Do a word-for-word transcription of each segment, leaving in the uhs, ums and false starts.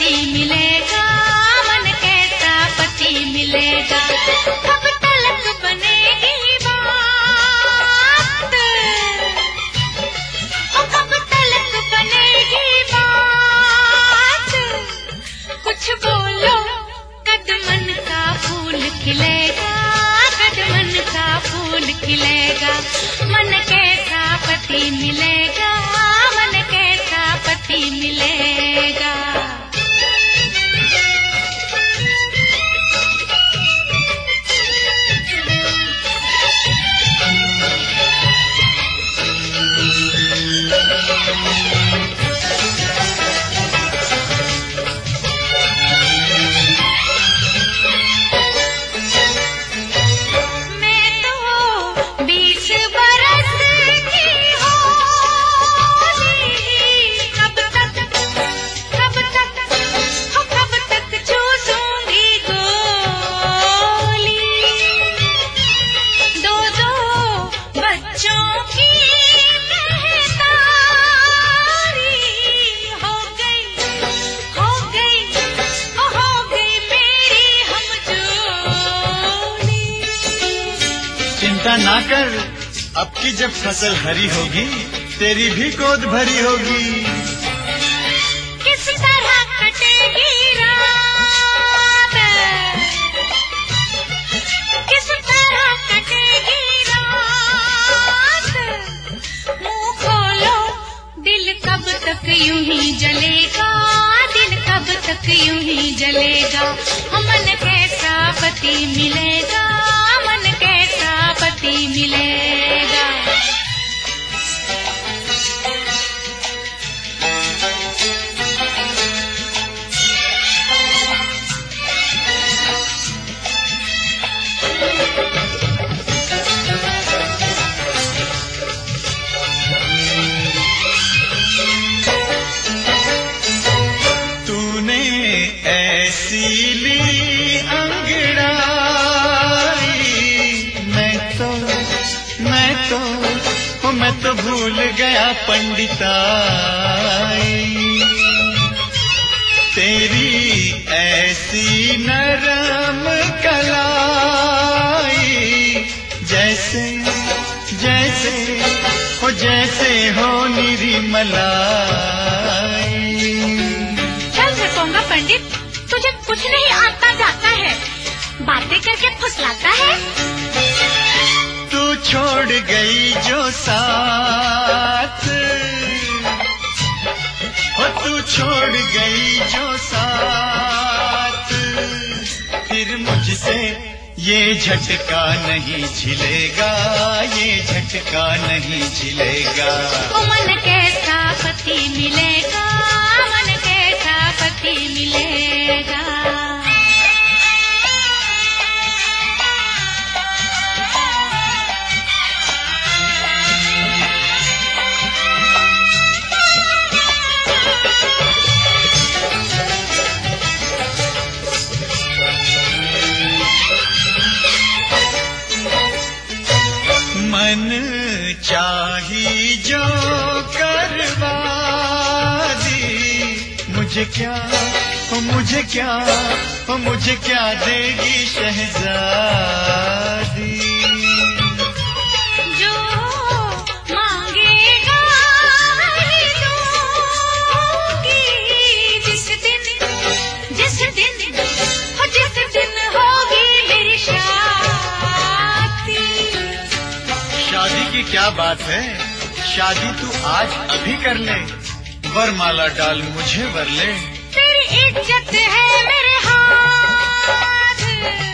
पति मिलेगा, मन कैसा पति मिलेगा। कब तलक बनेगी बात, ओ कब तलक बनेगी बात। कुछ बोलो कदमन का फूल खिलेगा, कदमन का फूल खिलेगा। मन कैसा पति मिलेगा, मन कैसा पति मिलेगा। चिंता ना कर, अब की जब फसल हरी होगी तेरी भी गोद भरी होगी। किस तरह कटेगी रात, किस तरह कटेगी रात। मुंह खोलो दिल कब तक यूं ही जलेगा, दिल कब तक यूं ही जलेगा। मन कैसा पति मिलेगा, मन कैसा पति मिलेगा। तूने ऐसी ली अंगड़ाई, मैं तो मैं तो ओ मैं तो भूल गया पंडिताई। तेरी ऐसी नरम कलाई, जैसे जैसे हो जैसे हो निरी मलाई। चल झकोंगा पंडित, तुझे कुछ नहीं आता जाता है, बातें करके फुसलाता है। तू छोड़ गई जो साथ, हो तू छोड़ गई जो साथ, फिर मुझसे ये झटका नहीं झिलेगा, ये झटका नहीं झिलेगा। ओ मन कैसा पति मिलेगा, मन कैसा पति मिलेगा। मन चाही जो करवा दी, मुझे क्या हो मुझे क्या हो मुझे क्या देगी शहजादी। जो मांगेगा वही दूंगी, जिस दिन जिस दिन हो जिस दिन होगी मेरी शादी। शादी की क्या बात है, शादी तू आज अभी कर ले, वरमाला डाल मुझे वर ले। तेरी इज्जत है मेरे हाथ,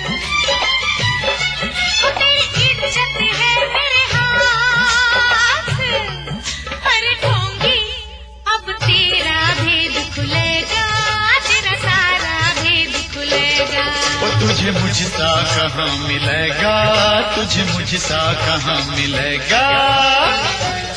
तेरी इज्जत है मेरे हाथ। अरे ढोंगी अब तेरा भेद खुलेगा, तेरा सारा भेद खुलेगा। ओ तुझे मुझसा कहाँ मिलेगा, तुझे मुझसा कहाँ मिलेगा।